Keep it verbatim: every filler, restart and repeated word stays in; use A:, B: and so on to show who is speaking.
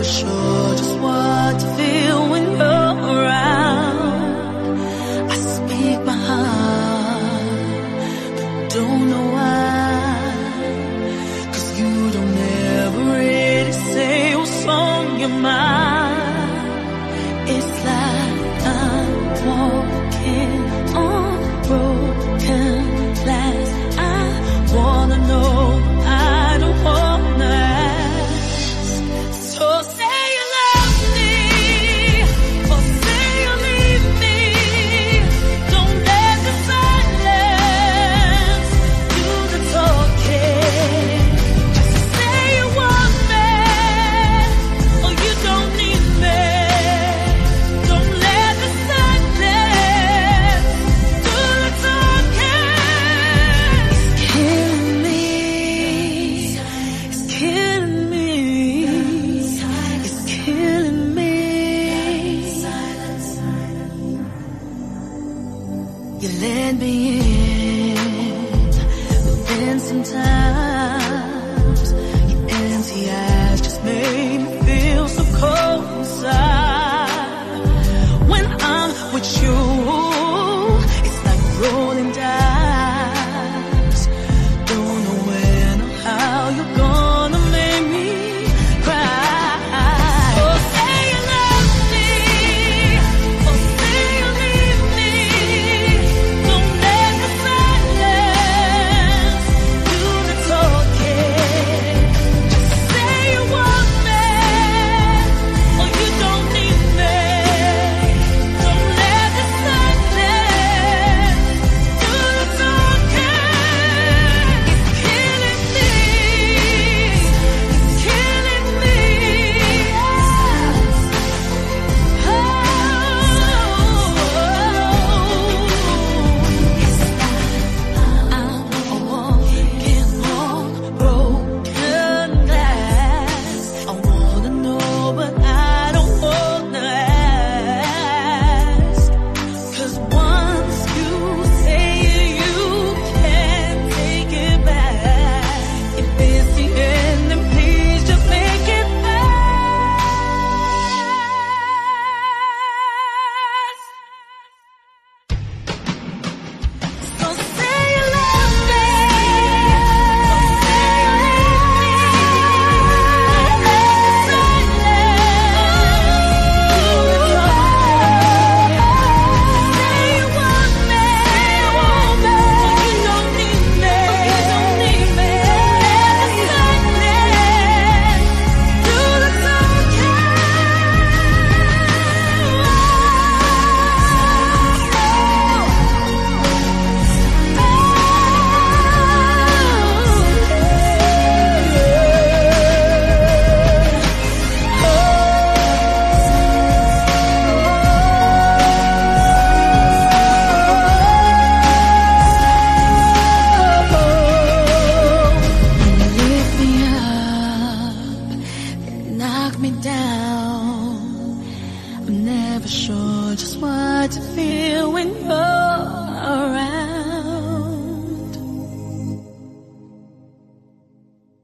A: sure just what to feel when you're around. I speak my heart, but don't know why. Cause you don't ever really say what's on your mind. It's like I'm walking on broken glass. I wanna know, I don't wanna ask. So say you love me, or say you leave me. Don't let the silence do the talking. Just say you want me, or you don't need me. Don't let the silence do the talking. It's killing me. It's killing me. It's killing me. You let me in, but then sometimes your empty eyes just make me feel so cold inside. When I'm with you, it's like rolling dice. Don't know when or how you're gonna make me cry. So say you love me, or say you leave me. Don't let the silence do the talking. Just say you want me, or you don't need me. Don't let the silence do the talking. It's killing me. It's killing me. I'm walking on broken glass. I wanna know, but I don't wanna ask. Cause once you say you can't take it back, if it's the end, then please just make it fast. So say you love me, or say you leave me. Silence do the talking. Say you want me, or you don't need me. Don't need me. Silence do the lift me up and knock me down. I'm never sure just what to feel when you're around.